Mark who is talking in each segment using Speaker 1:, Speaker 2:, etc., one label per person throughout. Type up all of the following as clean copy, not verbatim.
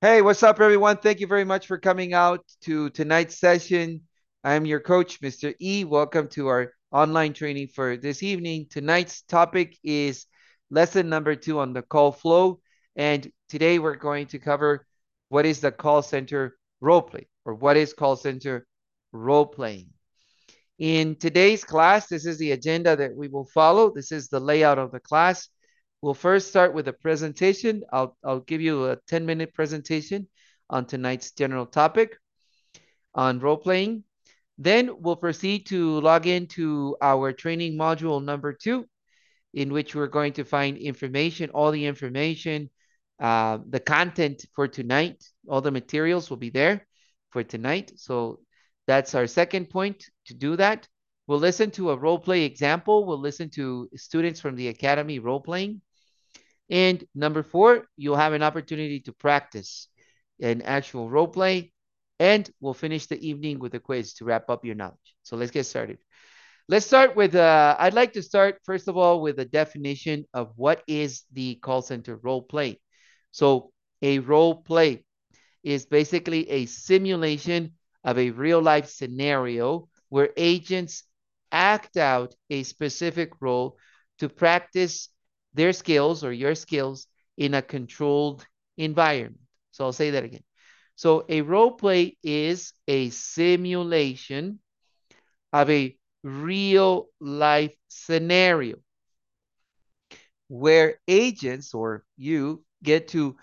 Speaker 1: Hey, what's up, everyone? Thank you very much for coming out to tonight's session. I'm your coach, Mr. E. Welcome to our online training for this evening. Tonight's topic is lesson number 2 on the call flow. And today we're going to cover what is the call center role play or what is call center role playing. In today's class, this is the agenda that we will follow. This is the layout of the class. We'll first start with a presentation. I'll give you a 10-minute presentation on tonight's general topic on role playing. Then we'll proceed to log into our training module number 2, in which we're going to find information, all the information, the content for tonight, all the materials will be there for tonight. So that's our second point to do that. We'll listen to a role play example. We'll listen to students from the academy role playing. And number 4, you'll have an opportunity to practice an actual role play. And we'll finish the evening with a quiz to wrap up your knowledge. So let's get started. Let's start with, I'd like to start first of all with a definition of what is the call center role play. So a role play is basically a simulation of a real life scenario where agents act out a specific role to practice their skills or your skills in a controlled environment. So I'll say that again. So a role play is a simulation of a real life scenario where agents or you get to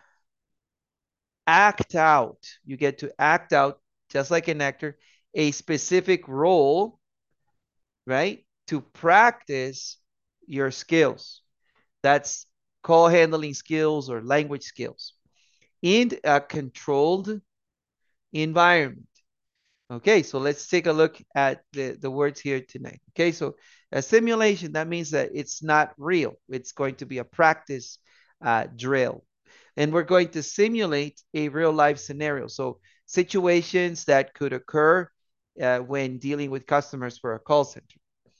Speaker 1: act out. You get to act out, just like an actor, a specific role, right? To practice your skills. That's call handling skills or language skills in a controlled environment. Okay, so let's take a look at the words here tonight. Okay, so a simulation, that means that it's not real. It's going to be a practice drill. And we're going to simulate a real life scenario. So situations that could occur when dealing with customers for a call center.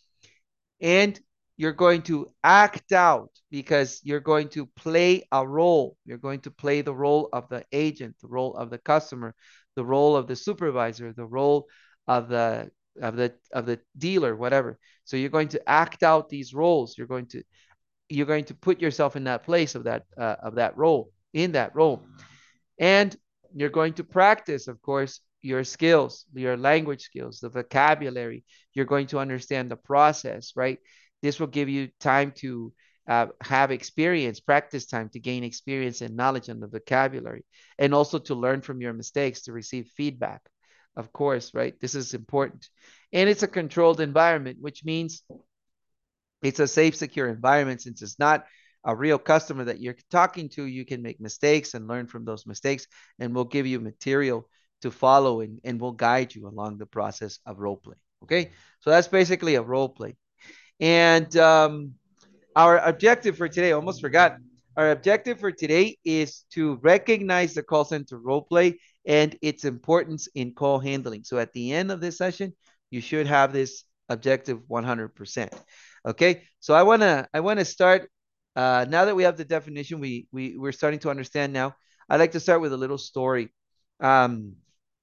Speaker 1: And you're going to act out because you're going to play a role. You're going to play the role of the agent, the role of the customer, the role of the supervisor, the role of the dealer, whatever. So you're going to act out these roles. You're going to put yourself in that place of that role, in that role. And you're going to practice, of course, your skills, your language skills, the vocabulary. You're going to understand the process, right? This will give you time to have experience, practice time to gain experience and knowledge on the vocabulary, and also to learn from your mistakes, to receive feedback, of course, right? This is important. And it's a controlled environment, which means it's a safe, secure environment. Since it's not a real customer that you're talking to, you can make mistakes and learn from those mistakes, and we'll give you material to follow, and we'll guide you along the process of role play. Okay, so that's basically a role play. And our objective for today, almost forgot, our objective for today is to recognize the call center role play and its importance in call handling. So at the end of this session, you should have this objective 100%. Okay, so I want to start now that we have the definition, we're starting to understand now. I'd like to start with a little story um,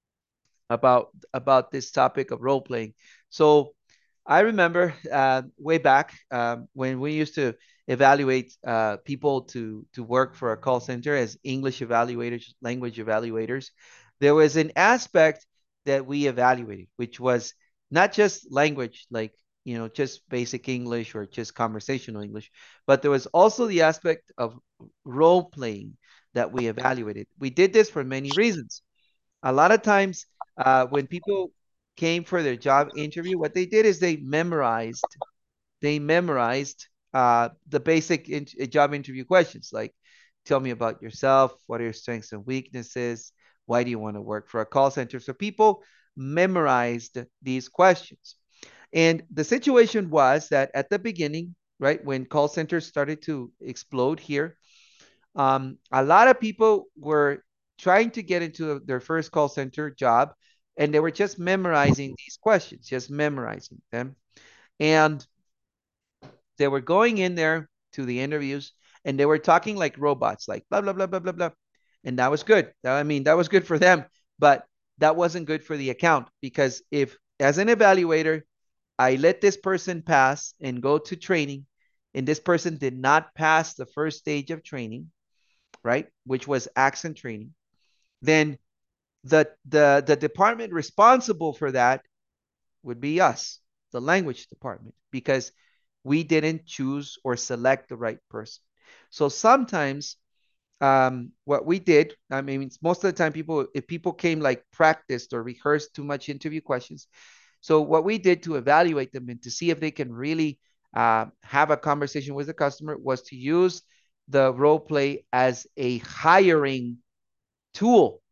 Speaker 1: about this topic of role playing. So I remember way back when we used to evaluate people to work for a call center as English evaluators, language evaluators. There was an aspect that we evaluated, which was not just language, like just basic English or just conversational English, but there was also the aspect of role playing that we evaluated. We did this for many reasons. A lot of times, when people came for their job interview, what they did is they memorized the basic job interview questions, like tell me about yourself, what are your strengths and weaknesses, why do you want to work for a call center. So people memorized these questions. And the situation was that at the beginning, right, when call centers started to explode here, a lot of people were trying to get into their first call center job, and they were just memorizing these questions, just memorizing them. And they were going in there to the interviews, and they were talking like robots, like blah, blah, blah, blah, blah, blah. And that was good. I mean, that was good for them, but that wasn't good for the account because if, as an evaluator, I let this person pass and go to training, and this person did not pass the first stage of training, right, which was accent training, then the department responsible for that would be us, the language department, because we didn't choose or select the right person. So sometimes what we did, I mean, most of the time, if people came like practiced or rehearsed too much interview questions, so what we did to evaluate them and to see if they can really have a conversation with the customer was to use the role play as a hiring tool,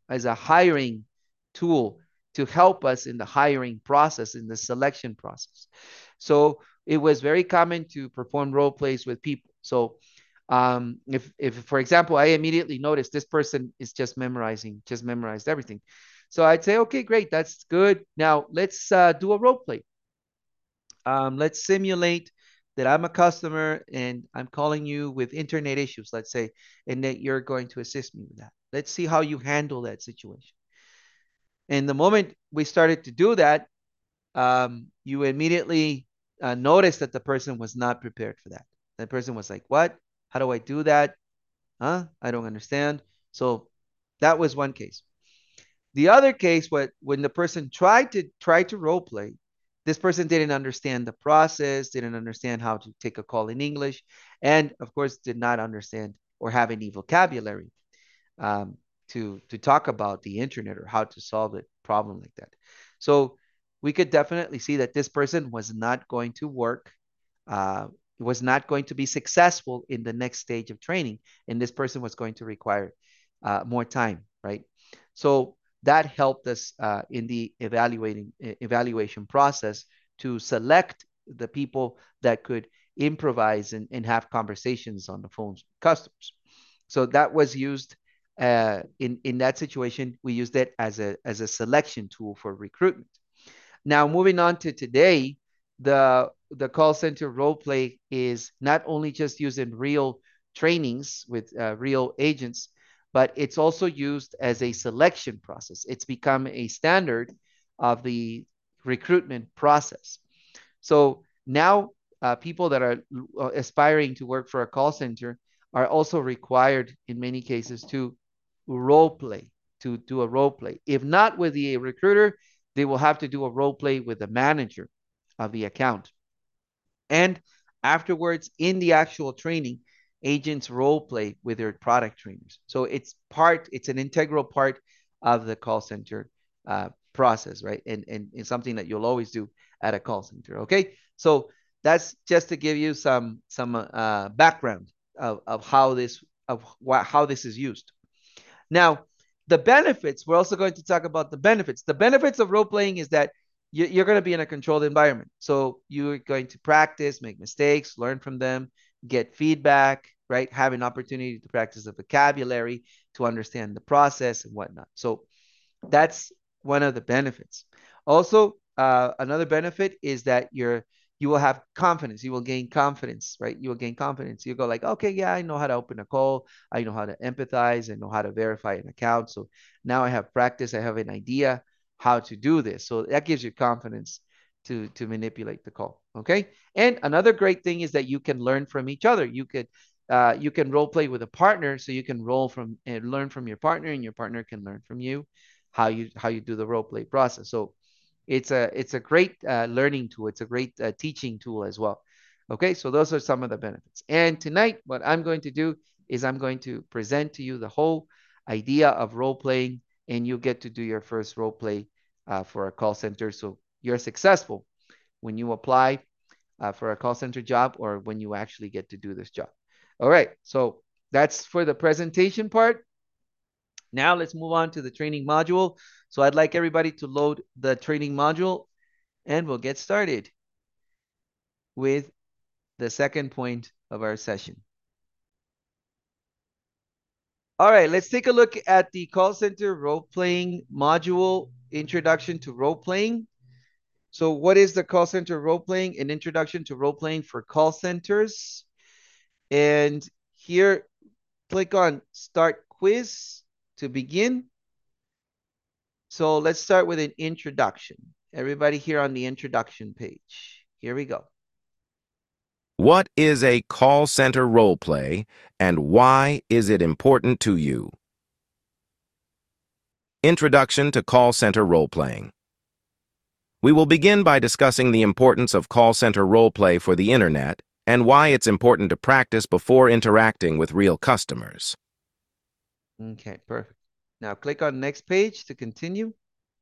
Speaker 1: to help us in the hiring process, in the selection process. So it was very common to perform role plays with people. So if for example, I immediately noticed this person is just memorized everything. So I'd say, okay, great, that's good. Now let's do a role play. Let's simulate that I'm a customer and I'm calling you with internet issues, let's say, and that you're going to assist me with that. Let's see how you handle that situation. And the moment we started to do that, you immediately noticed that the person was not prepared for that. That person was like, "What? How do I do that? Huh? I don't understand." So that was one case. The other case, when the person tried to role play, this person didn't understand the process, didn't understand how to take a call in English, and of course did not understand or have any vocabulary to talk about the internet or how to solve a problem like that. So we could definitely see that this person was not going to work, uh, was not going to be successful in the next stage of training, and this person was going to require more time, right? So that helped us in the evaluation process to select the people that could improvise and have conversations on the phones with customers. So that was used in that situation. We used it as a selection tool for recruitment. Now, moving on to today, the call center role play is not only just used in real trainings with real agents, but it's also used as a selection process. It's become a standard of the recruitment process. So now people that are aspiring to work for a call center are also required in many cases to role play, to do a role play. If not with the recruiter, they will have to do a role play with the manager of the account. And afterwards, in the actual training, agents role play with their product trainers. So it's an integral part of the call center process, right? And it's something that you'll always do at a call center. Okay, so that's just to give you some background of how this is used. Now, the benefits, we're also going to talk about the benefits. The benefits of role playing is that you're going to be in a controlled environment. So you're going to practice, make mistakes, learn from them, get feedback, right? Have an opportunity to practice the vocabulary, to understand the process and whatnot. So that's one of the benefits. Also, another benefit is that you will have confidence. You will gain confidence, right? You will gain confidence. You go like, okay, yeah, I know how to open a call. I know how to empathize. I know how to verify an account. So now I have practice. I have an idea how to do this. So that gives you confidence to manipulate the call. Okay. And another great thing is that you can learn from each other. You can role play with a partner, so you can roll from and learn from your partner, and your partner can learn from you how you do the role play process. So it's a great learning tool. It's a great teaching tool as well. Okay, so those are some of the benefits. And tonight, what I'm going to do is I'm going to present to you the whole idea of role playing, and you get to do your first role play for a call center. So you're successful when you apply for a call center job or when you actually get to do this job. All right, so that's for the presentation part. Now let's move on to the training module. So I'd like everybody to load the training module and we'll get started with the second point of our session. All right, let's take a look at the call center role playing module, Introduction to Role Playing. So what is the call center role playing? An introduction to role playing for call centers. And here, click on Start Quiz. to begin. So let's start with an introduction. Everybody here on the introduction page. Here we go.
Speaker 2: What is a call center role play, and why is it important to you? Introduction to call center role playing. We will begin by discussing the importance of call center role play for the internet and why it's important to practice before interacting with real customers.
Speaker 1: Okay, perfect. Now click on next page to continue.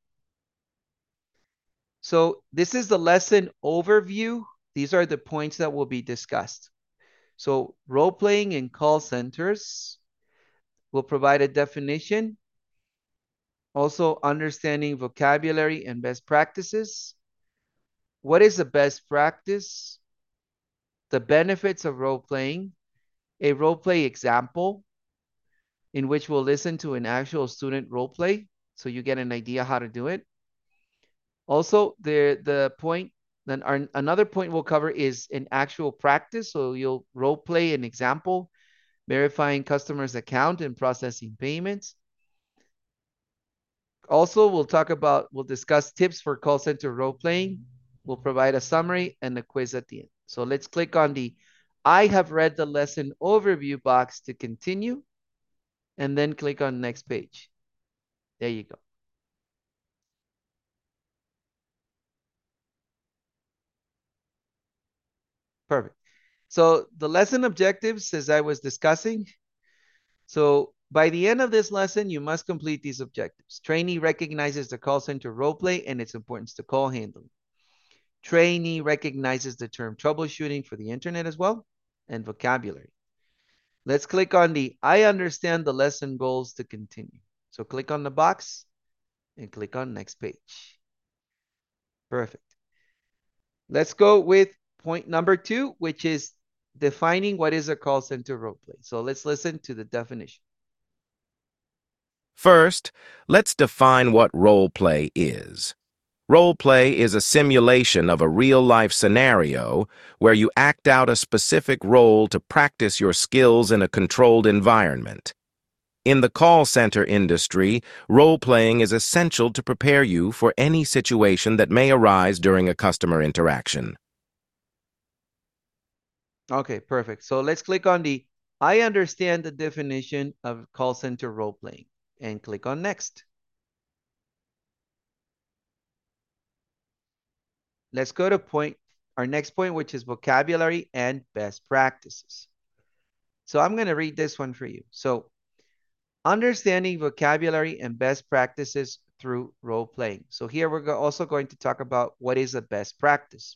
Speaker 1: So this is the lesson overview. These are the points that will be discussed. So role playing in call centers will provide a definition. Also understanding vocabulary and best practices. What is the best practice? The benefits of role playing. A role play example in which we'll listen to an actual student role play so you get an idea how to do it. Also, the point, then another point we'll cover is an actual practice. So you'll role play an example, verifying customers' account and processing payments. Also, we'll discuss tips for call center role playing. We'll provide a summary and a quiz at the end. So let's click on the I have read the lesson overview box to continue, and then click on next page. There you go. Perfect. So the lesson objectives, as I was discussing, so by the end of this lesson, you must complete these objectives. Trainee recognizes the call center role play and its importance to call handling. Trainee recognizes the term troubleshooting for the internet as well, and vocabulary. Let's click on the I understand the lesson goals to continue. So click on the box and click on next page. Perfect. Let's go with point number 2, which is defining what is a call center role play. So let's listen to the definition.
Speaker 2: First, let's define what role play is. Role play is a simulation of a real-life scenario where you act out a specific role to practice your skills in a controlled environment. In the call center industry, role-playing is essential to prepare you for any situation that may arise during a customer interaction.
Speaker 1: Okay, perfect. So let's click on the I understand the definition of call center role playing and click on next. Let's go to our next point, which is vocabulary and best practices. So I'm going to read this one for you. So understanding vocabulary and best practices through role playing. So here we're also going to talk about what is a best practice.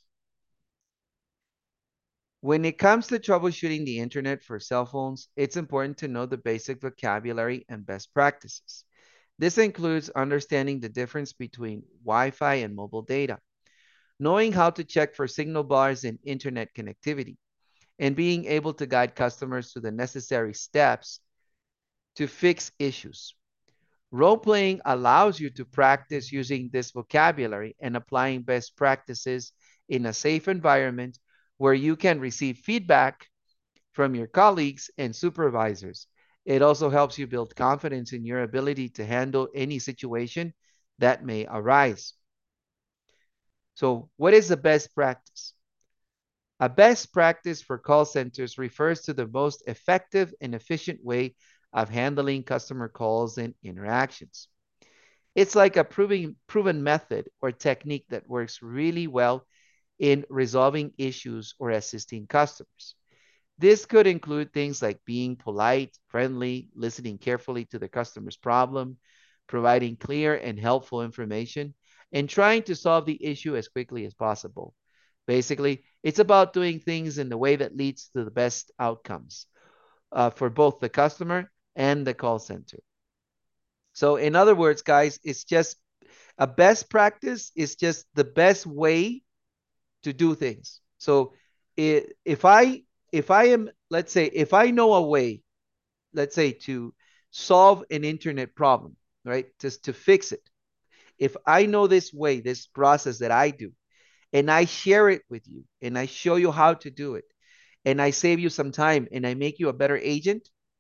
Speaker 1: When it comes to troubleshooting the internet for cell phones, it's important to know the basic vocabulary and best practices. This includes understanding the difference between Wi-Fi and mobile data, knowing how to check for signal bars in internet connectivity, and being able to guide customers to the necessary steps to fix issues. Role-playing allows you to practice using this vocabulary and applying best practices in a safe environment where you can receive feedback from your colleagues and supervisors. It also helps you build confidence in your ability to handle any situation that may arise. So, what is the best practice? A best practice for call centers refers to the most effective and efficient way of handling customer calls and interactions. It's like a proven method or technique that works really well in resolving issues or assisting customers. This could include things like being polite, friendly, listening carefully to the customer's problem, providing clear and helpful information, and trying to solve the issue as quickly as possible. Basically, it's about doing things in the way that leads to the best outcomes for both the customer and the call center. So, in other words, guys, it's just a best practice is just the best way to do things. So, if I am, let's say, if I know a way, let's say, to solve an internet problem, right, just to fix it. If I know this way, this process that I do, and I share it with you, and I show you how to do it, and I save you some time, and I make you a better agent,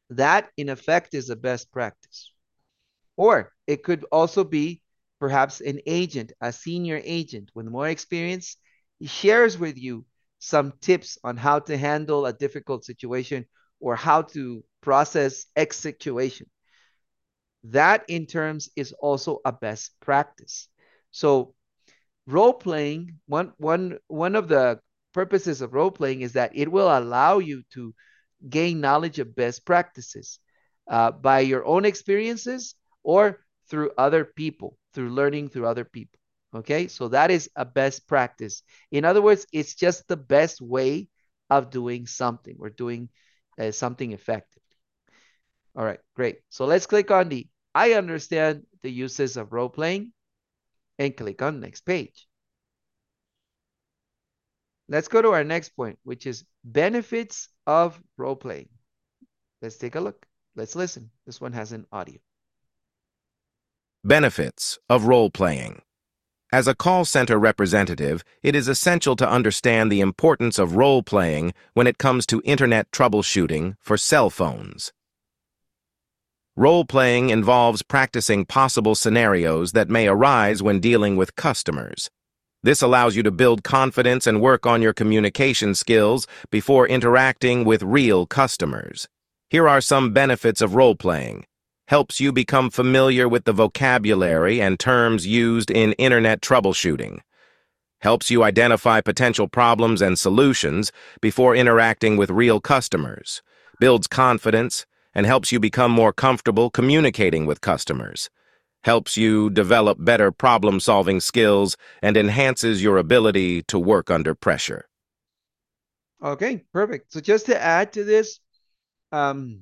Speaker 1: That, in effect, is a best practice. Or it could also be perhaps an agent, a senior agent with more experience. He shares with you some tips on how to handle a difficult situation or how to process X situation. That, in terms, is also a best practice. So role playing, one of the purposes of role playing is that it will allow you to gain knowledge of best practices by your own experiences or through other people, through learning through other people. Okay, so that is a best practice. In other words, it's just the best way of doing something or doing something effective. All right, great. So let's click on the I understand the uses of role playing and click on next page. Let's go to our next point, which is benefits of role playing. Let's take a look. Let's listen. This one has an audio.
Speaker 2: Benefits of role-playing. As a call center representative, it is essential to understand the importance of role-playing when it comes to internet troubleshooting for cell phones. Role-playing involves practicing possible scenarios that may arise when dealing with customers. This allows you to build confidence and work on your communication skills before interacting with real customers. Here are some benefits of role-playing. Helps you become familiar with the vocabulary and terms used in internet troubleshooting. Helps you identify potential problems and solutions before interacting with real customers. Builds confidence and helps you become more comfortable communicating with customers. Helps you develop better problem-solving skills and enhances your ability to work under pressure.
Speaker 1: Okay, perfect. So just to add to this, um,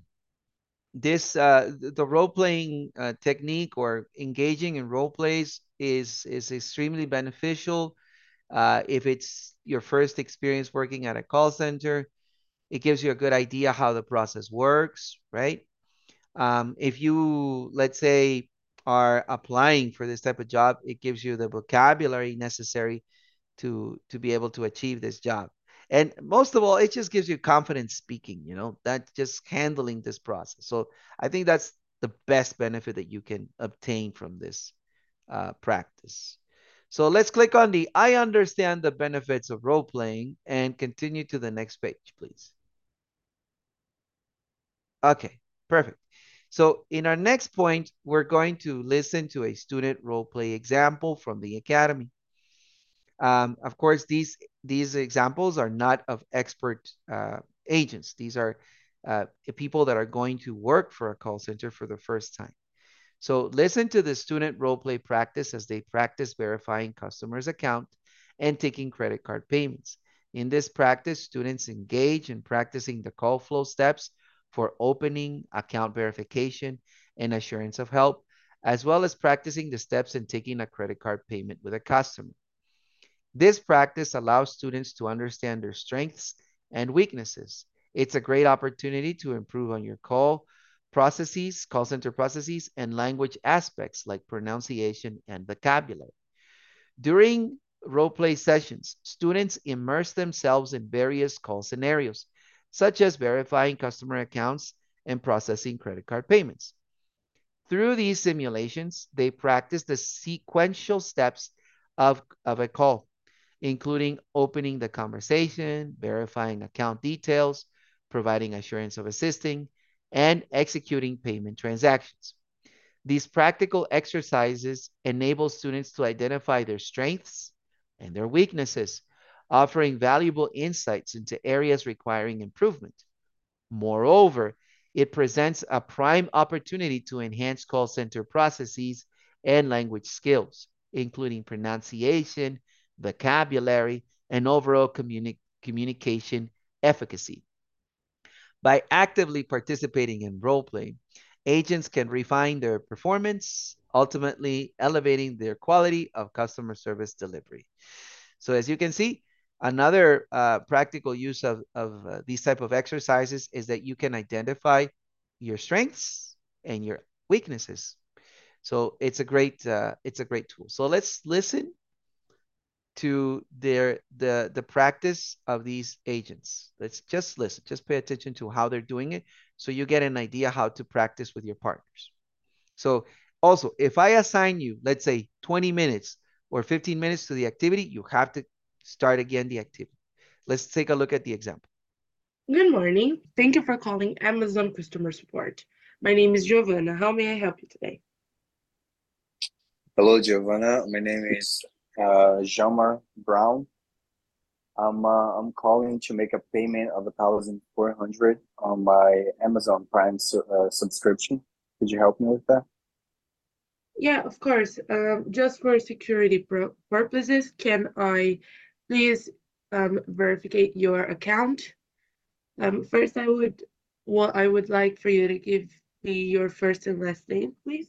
Speaker 1: the role playing technique or engaging in role plays is extremely beneficial. If it's your first experience working at a call center, it gives you a good idea how the process works, right? If you, let's say, are applying for this type of job, it gives you the vocabulary necessary to be able to achieve this job. And most of all, it just gives you confidence speaking, that just handling this process. So I think that's the best benefit that you can obtain from this practice. So let's click on the I understand the benefits of role playing and continue to the next page, please. Okay, perfect. So in our next point, we're going to listen to a student role play example from the Academy. Of course, these examples are not of expert agents. These are people that are going to work for a call center for the first time. So listen to the student role play practice as they practice verifying customers' account and taking credit card payments. In this practice, students engage in practicing the call flow steps for opening, account verification, and assurance of help, as well as practicing the steps in taking a credit card payment with a customer. This practice allows students to understand their strengths and weaknesses. It's a great opportunity to improve on your call center processes, and language aspects like pronunciation and vocabulary. During role play sessions, students immerse themselves in various call scenarios, such as verifying customer accounts and processing credit card payments. Through these simulations, they practice the sequential steps of a call, including opening the conversation, verifying account details, providing assurance of assisting, and executing payment transactions. These practical exercises enable students to identify their strengths and their weaknesses, offering valuable insights into areas requiring improvement. Moreover, it presents a prime opportunity to enhance call center processes and language skills, including pronunciation, vocabulary, and overall communication efficacy. By actively participating in role play, agents can refine their performance, ultimately elevating their quality of customer service delivery. So as you can see, another practical use of these type of exercises is that you can identify your strengths and your weaknesses. So it's a great tool. So let's listen to the practice of these agents. Let's just listen, just pay attention to how they're doing it so you get an idea how to practice with your partners. So also, if I assign you, let's say 20 minutes or 15 minutes to the activity, you have to start again the activity. Let's take a look at the example.
Speaker 3: Good morning. Thank you for calling Amazon customer support. My name is Giovanna. How may I help you today?
Speaker 4: Hello, Giovanna. My name is Jamar Brown. I'm calling to make a payment of 1,400 on my Amazon Prime subscription. Could you help me with that?
Speaker 3: Yeah, of course. Just for security purposes, can I please verify your account? First, I would like for you to give me your first and last name, please.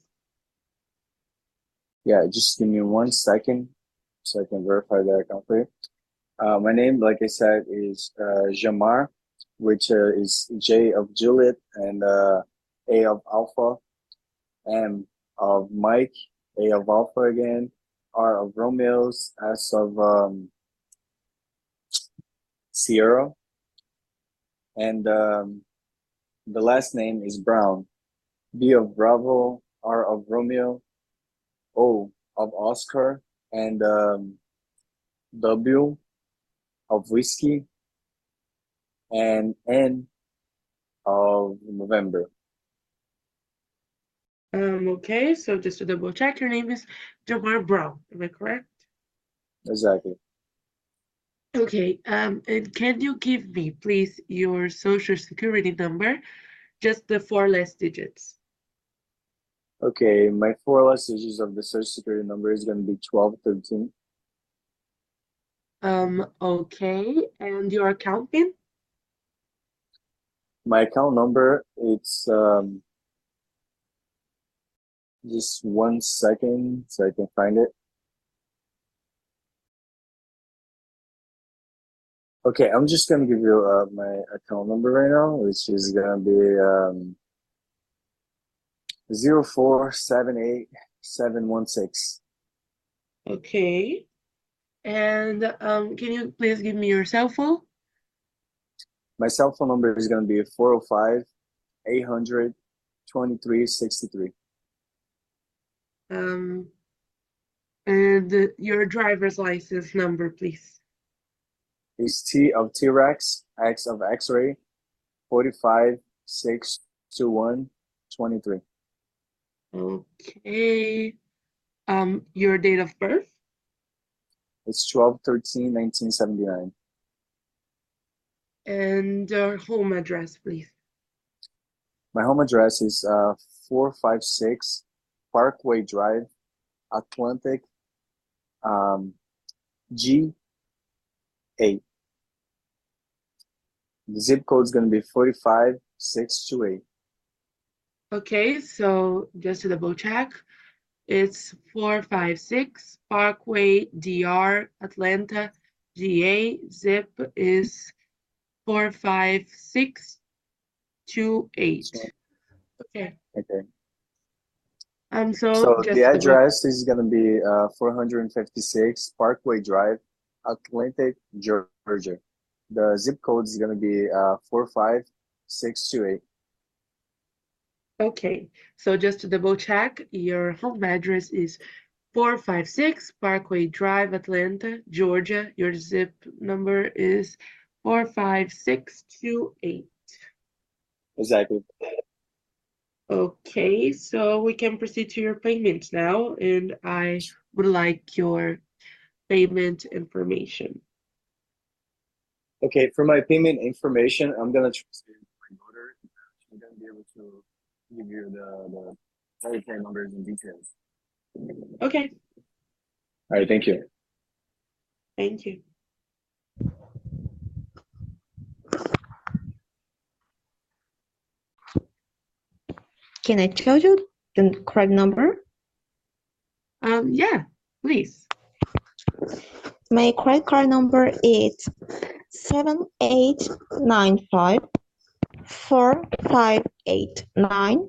Speaker 4: Yeah, just give me 1 second so I can verify that account for you. My name, like I said, is Jamar, which is J of Juliet and A of Alpha, M of Mike, A of Alpha again, R of Romeo's, S of Sierra, and the last name is Brown, B of Bravo, R of Romeo, O of Oscar, and W of Whiskey, and N of November.
Speaker 3: Okay, so just to double check, your name is Jamar Brown, am I correct?
Speaker 4: Exactly.
Speaker 3: Okay, and can you give me, please, your social security number, just the 4 last digits?
Speaker 4: Okay, my 4 last digits of the social security number is going to be 1213.
Speaker 3: Okay, and your account PIN?
Speaker 4: My account number, it's just 1 second so I can find it. Okay, I'm just gonna give you my account number right now, which is gonna be 0478716.
Speaker 3: Okay, and can you please give me your cell phone?
Speaker 4: My cell phone number is gonna be 405 800 2363.
Speaker 3: And your driver's license number, please.
Speaker 4: It's T of T-Rex, X of X-ray, 45 621 23.
Speaker 3: Okay. Your date of birth?
Speaker 4: It's 12/13/1979.
Speaker 3: And your home address, please.
Speaker 4: My home address is 456 Parkway Drive, Atlantic, G8. The zip code is going to be 45628.
Speaker 3: Okay, so just to double check, it's 456 Parkway, DR, Atlanta, GA. Zip is 45628. Okay.
Speaker 4: Okay.
Speaker 3: So
Speaker 4: So
Speaker 3: just
Speaker 4: the
Speaker 3: to double.
Speaker 4: address is going to be 456 Parkway Drive, Atlantic, Georgia. The zip code is going to be 45628.
Speaker 3: Okay, so just to double check, your home address is 456 Parkway Drive, Atlanta, Georgia. Your zip number is 45628.
Speaker 4: Exactly.
Speaker 3: Okay, so we can proceed to your payment now, and I would like your payment information.
Speaker 4: Okay, for my payment information, I'm gonna transfer it to my daughter. She's gonna be able to give you the credit card numbers and details.
Speaker 3: Okay,
Speaker 4: All right, thank you.
Speaker 3: thank you.
Speaker 5: Can I tell you the correct number?
Speaker 3: Yeah, please.
Speaker 5: My credit card number is 7895 4589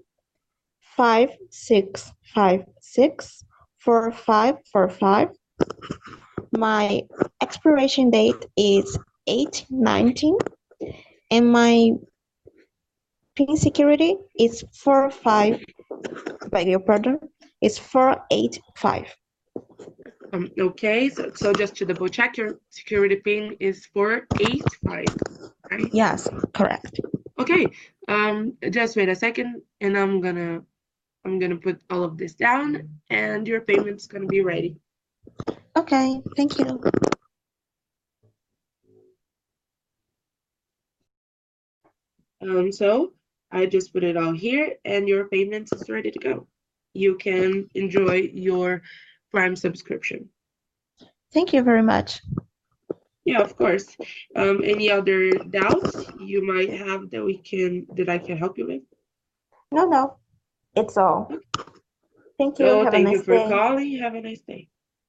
Speaker 5: 5656 4545. My expiration date is 8/19 and my pin security is 45, beg your pardon, is 485.
Speaker 3: Okay, so just to double check, your security pin is 485, right?
Speaker 5: Yes, correct.
Speaker 3: Okay, just wait a second, and I'm gonna put all of this down, and your payment's gonna be ready.
Speaker 5: Okay, thank you.
Speaker 3: So I just put it all here, and your payment is ready to go. You can enjoy your Prime subscription.
Speaker 5: Thank you very much.
Speaker 3: Yeah, of course. Any other doubts you might have that I can help you with?
Speaker 5: No, it's all. Thank you.
Speaker 3: So
Speaker 5: Have a
Speaker 3: thank you
Speaker 5: nice
Speaker 3: for
Speaker 5: day.
Speaker 3: calling. Have a nice day.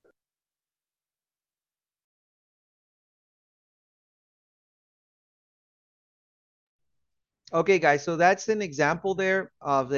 Speaker 1: Okay, guys, so that's an example there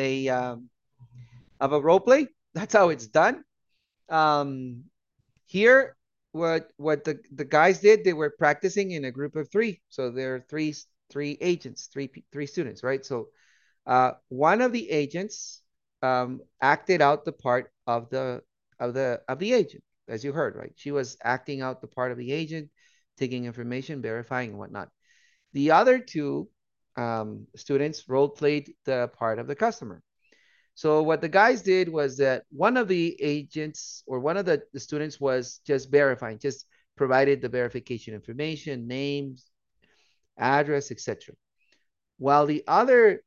Speaker 1: of a role play. That's how it's done. Um, here, what the guys did, they were practicing in a group of three. So there are three agents, three students, right? So one of the agents acted out the part of the agent, as you heard, right? She was acting out the part of the agent, taking information, verifying, and whatnot. The other two students role played the part of the customer. So what the guys did was that one of the agents or one of the students was just verifying, just provided the verification information, names, address, etc. While the other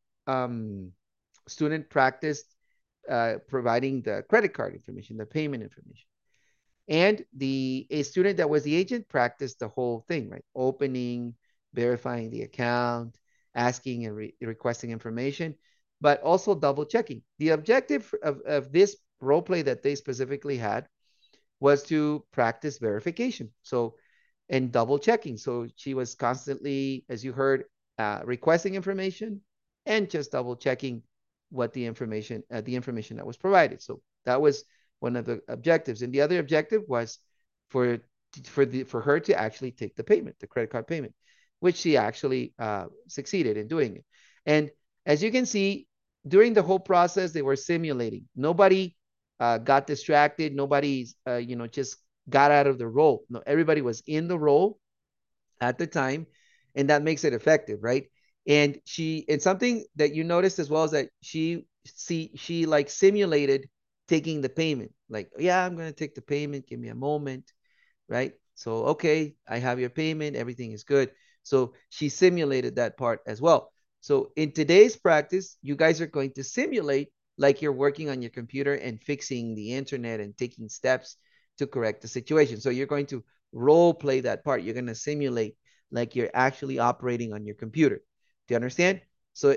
Speaker 1: student practiced providing the credit card information, the payment information. And a student that was the agent practiced the whole thing, right? Opening, verifying the account, asking and requesting information, but also double checking. The objective of this role play that they specifically had was to practice verification. So, and double checking. So she was constantly, as you heard, requesting information and just double checking what the information that was provided. So that was one of the objectives, and the other objective was for for her to actually take the payment, the credit card payment, which she actually succeeded in doing it. And as you can see, during the whole process, they were simulating. Nobody got distracted. Nobody's just got out of the role. No, everybody was in the role at the time, and that makes it effective, right? And something that you noticed as well is that she like simulated taking the payment. Like, yeah, I'm gonna take the payment. Give me a moment, right? So, okay, I have your payment. Everything is good. So she simulated that part as well. So in today's practice, you guys are going to simulate like you're working on your computer and fixing the internet and taking steps to correct the situation. So you're going to role play that part. You're going to simulate like you're actually operating on your computer. Do you understand? So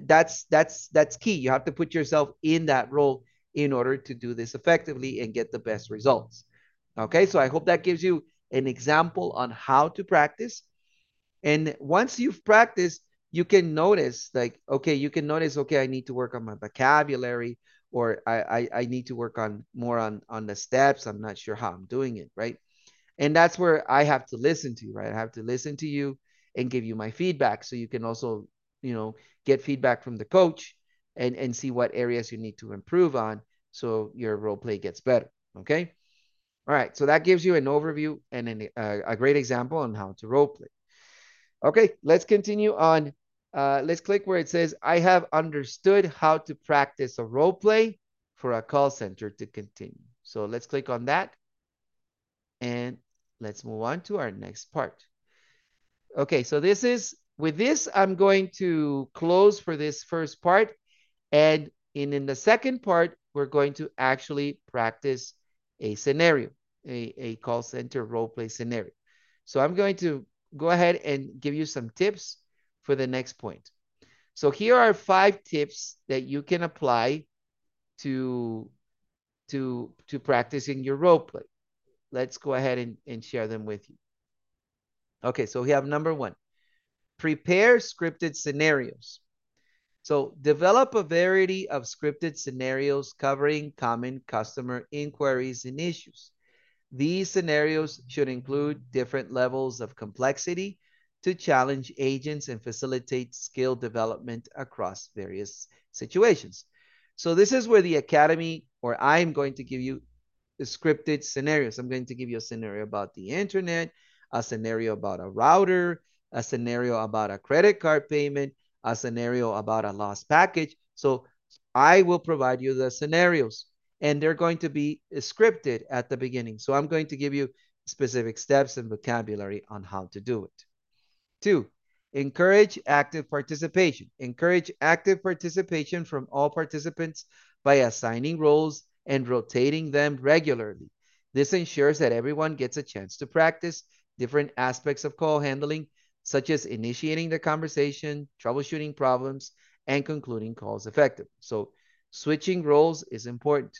Speaker 1: that's key. You have to put yourself in that role in order to do this effectively and get the best results. Okay, so I hope that gives you an example on how to practice. And once you've practiced, you can notice, like, okay, you can notice, okay, I need to work on my vocabulary, or I need to work on more on the steps. I'm not sure how I'm doing it, right? And that's where I have to listen to you, right? I have to listen to you and give you my feedback, so you can also, get feedback from the coach and see what areas you need to improve on, so your role play gets better. Okay. All right, so that gives you an overview and a great example on how to role play. Okay, let's continue on. Let's click where it says, I have understood how to practice a role play for a call center to continue. So let's click on that and let's move on to our next part. Okay, so with this, I'm going to close for this first part. And in the second part, we're going to actually practice a scenario, a call center role play scenario. So I'm going to go ahead and give you some tips for the next point. So here are 5 tips that you can apply to practicing your role play. Let's go ahead and share them with you. Okay, so we have number 1. Prepare scripted scenarios. So develop a variety of scripted scenarios covering common customer inquiries and issues. These scenarios should include different levels of complexity to challenge agents and facilitate skill development across various situations. So this is where the academy, or I'm going to give you scripted scenarios. I'm going to give you a scenario about the internet, a scenario about a router, a scenario about a credit card payment, a scenario about a lost package. So I will provide you the scenarios, and they're going to be scripted at the beginning. So I'm going to give you specific steps and vocabulary on how to do it. 2, encourage active participation. Encourage active participation from all participants by assigning roles and rotating them regularly. This ensures that everyone gets a chance to practice different aspects of call handling, such as initiating the conversation, troubleshooting problems, and concluding calls effectively. So switching roles is important.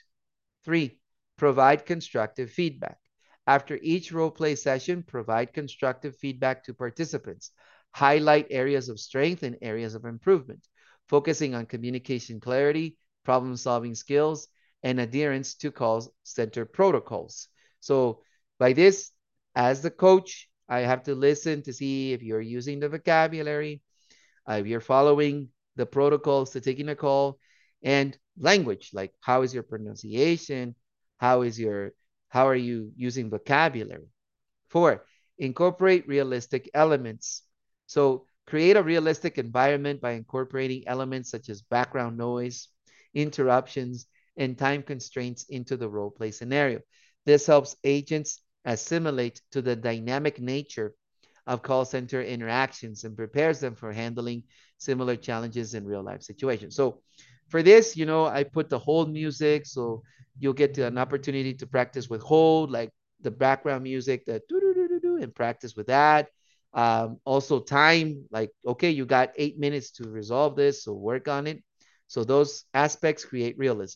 Speaker 1: 3, provide constructive feedback. After each role play session, provide constructive feedback to participants. Highlight areas of strength and areas of improvement, focusing on communication clarity, problem solving skills, and adherence to call center protocols. So, by this, as the coach, I have to listen to see if you're using the vocabulary, if you're following the protocols to taking a call, and language, like how is your pronunciation, how is your how are you using vocabulary. 4, incorporate realistic elements. So create a realistic environment by incorporating elements such as background noise, interruptions, and time constraints into the role play scenario. This helps agents assimilate to the dynamic nature of call center interactions and prepares them for handling similar challenges in real life situations. So for this, I put the hold music, so you'll get to an opportunity to practice with hold, like the background music, the and practice with that. Also time, like, okay, you got 8 minutes to resolve this, so work on it. So those aspects create realism.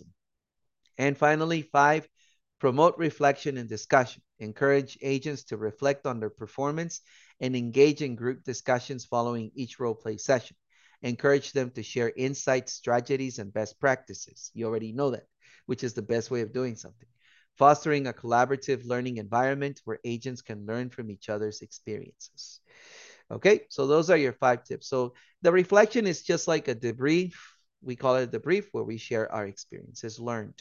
Speaker 1: And finally, 5, promote reflection and discussion. Encourage agents to reflect on their performance and engage in group discussions following each role play session. Encourage them to share insights, strategies, and best practices. You already know that, which is the best way of doing something. Fostering a collaborative learning environment where agents can learn from each other's experiences. Okay, so those are your 5 tips. So the reflection is just like a debrief. We call it a debrief, where we share our experiences learned.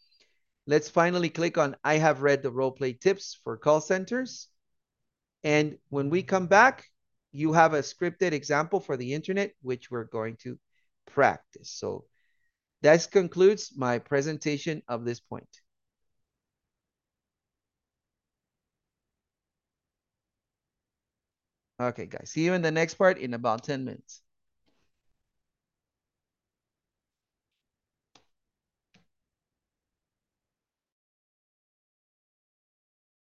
Speaker 1: Let's finally click on I have read the role play tips for call centers. And when we come back, you have a scripted example for the internet, which we're going to practice. So that concludes my presentation of this point. Okay, guys, see you in the next part in about 10 minutes.